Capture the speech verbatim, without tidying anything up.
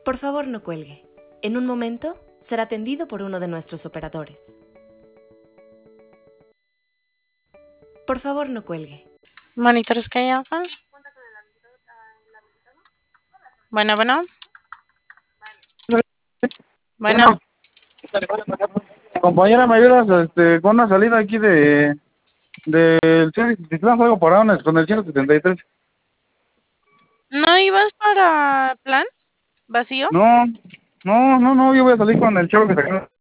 Por favor, no cuelgue. En un momento será atendido por uno de nuestros operadores. Por favor, no cuelgue. Monitores que hay acá. Bueno, bueno. Bueno. Compañera, ¿me ayudas este, con una salida aquí de del Ciudad Juego Paradones con el ciento setenta y tres? ¿No ibas para plan vacío? No, no, no, no, yo voy a salir con el chavo que se acaba